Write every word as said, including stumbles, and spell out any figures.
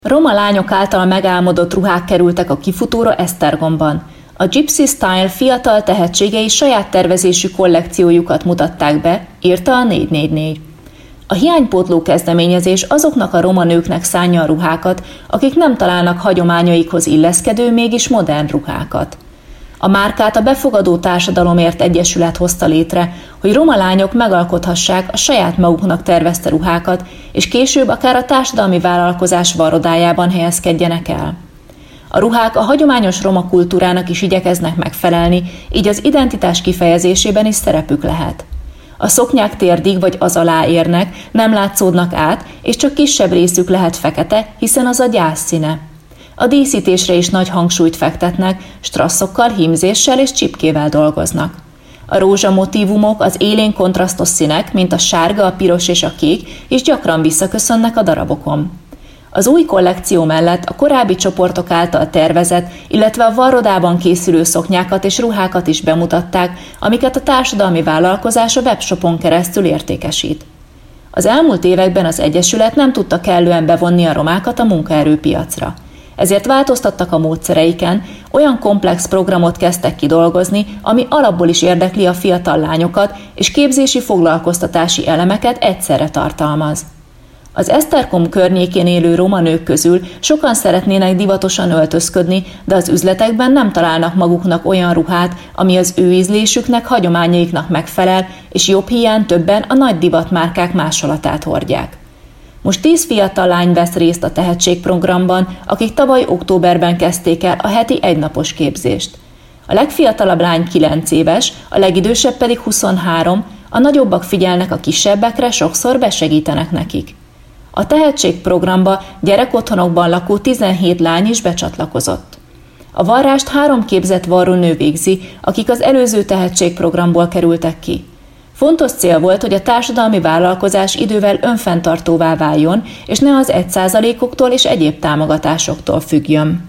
Roma lányok által megálmodott ruhák kerültek a kifutóra Esztergomban. A Gypsy Style fiatal tehetségei saját tervezésű kollekciójukat mutatták be, írta a négy négy négy. A hiánypótló kezdeményezés azoknak a roma nőknek szánja a ruhákat, akik nem találnak hagyományaikhoz illeszkedő, mégis modern ruhákat. A márkát a Befogadó Társadalomért Egyesület hozta létre, hogy roma lányok megalkothassák a saját maguknak tervezte ruhákat, és később akár a társadalmi vállalkozás varrodájában helyezkedjenek el. A ruhák a hagyományos roma kultúrának is igyekeznek megfelelni, így az identitás kifejezésében is szerepük lehet. A szoknyák térdig vagy az alá érnek, nem látszódnak át, és csak kisebb részük lehet fekete, hiszen az a gyász színe. A díszítésre is nagy hangsúlyt fektetnek, strasszokkal, hímzéssel és csipkével dolgoznak. A rózsa motívumok, az élénk kontrasztos színek, mint a sárga, a piros és a kék, is gyakran visszaköszönnek a darabokon. Az új kollekció mellett a korábbi csoportok által tervezett, illetve a varrodában készülő szoknyákat és ruhákat is bemutatták, amiket a társadalmi vállalkozás a webshopon keresztül értékesít. Az elmúlt években az Egyesület nem tudta kellően bevonni a romákat a munkaerőpiacra. Ezért változtattak a módszereiken, olyan komplex programot kezdtek kidolgozni, ami alapból is érdekli a fiatal lányokat, és képzési foglalkoztatási elemeket egyszerre tartalmaz. Az Esztergom környékén élő roma nők közül sokan szeretnének divatosan öltözködni, de az üzletekben nem találnak maguknak olyan ruhát, ami az ő ízlésüknek, hagyományaiknak megfelel, és jobb hiány többen a nagy divatmárkák másolatát hordják. Most tíz fiatal lány vesz részt a tehetségprogramban, akik tavaly októberben kezdték el a heti egynapos képzést. A legfiatalabb lány kilenc éves, a legidősebb pedig huszonhárom, a nagyobbak figyelnek a kisebbekre, sokszor besegítenek nekik. A tehetségprogramba gyerekotthonokban lakó tizenhét lány is becsatlakozott. A varrást három képzett varrónő végzi, akik az előző tehetségprogramból kerültek ki. Fontos cél volt, hogy a társadalmi vállalkozás idővel önfenntartóvá váljon, és ne az egy százalékoktól és egyéb támogatásoktól függjön.